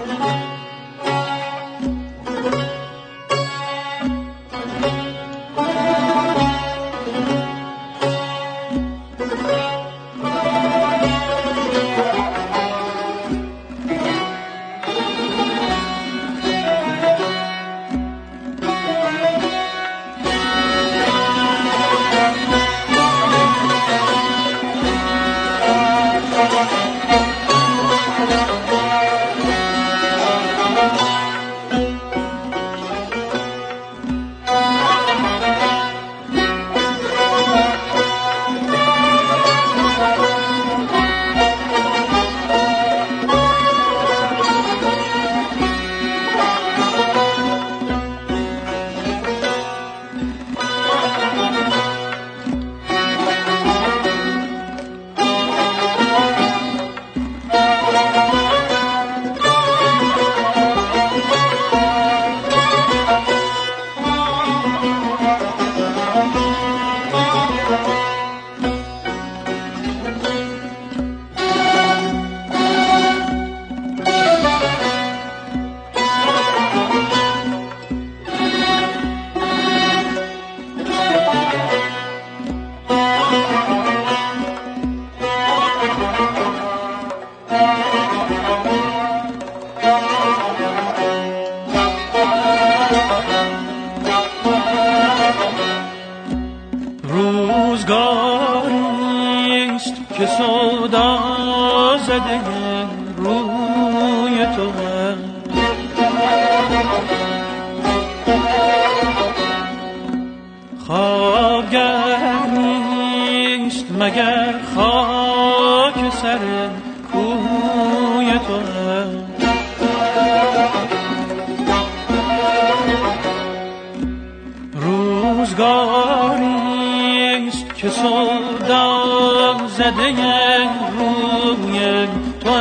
روزگاریست که سودا زده روی تو خوابگر نیست مگر خاک سر کوی تو روزگاریست که سودا زده روی تو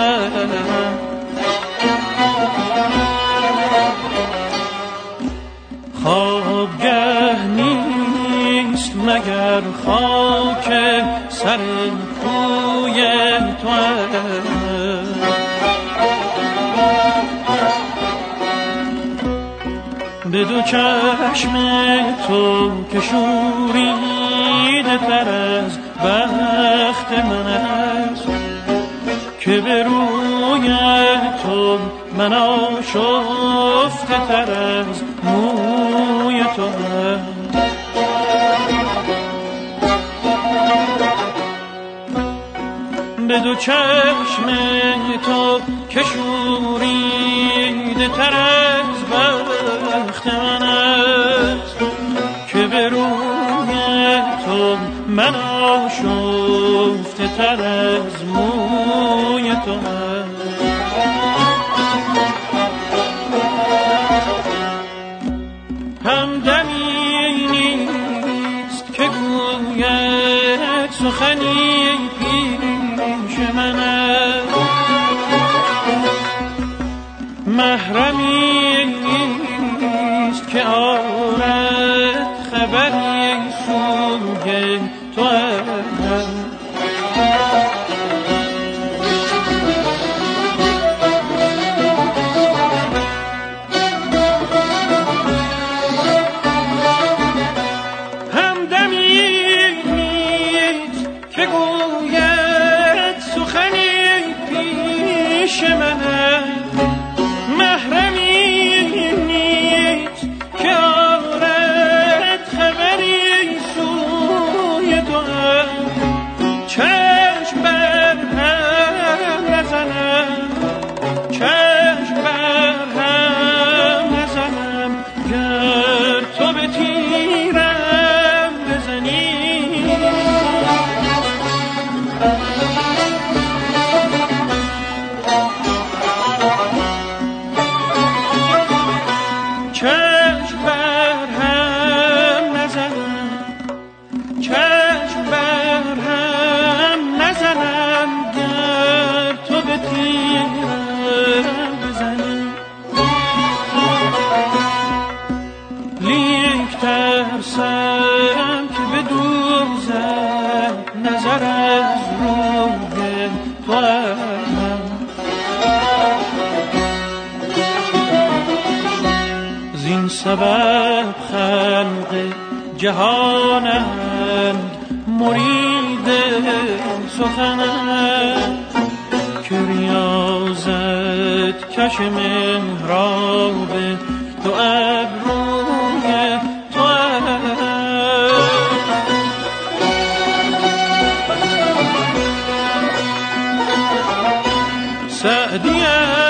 خوابگه نیست مگر خاک سر کوی تو به دو چشم تو که شوریده تر از بخت من است که به روی تو من آشفته تر از موی تو به دو چشم تو که شوریده تر از بخت من است که به روی تو من آشفته تر از موی تو همدمی نیست که گوید سخنی پیش من است محرمی نیست که آرد خبری سوی تو محرمی سبب خلق جهانند مرید سخنند که ریاضت کش محراب دو ابروی تو سعدی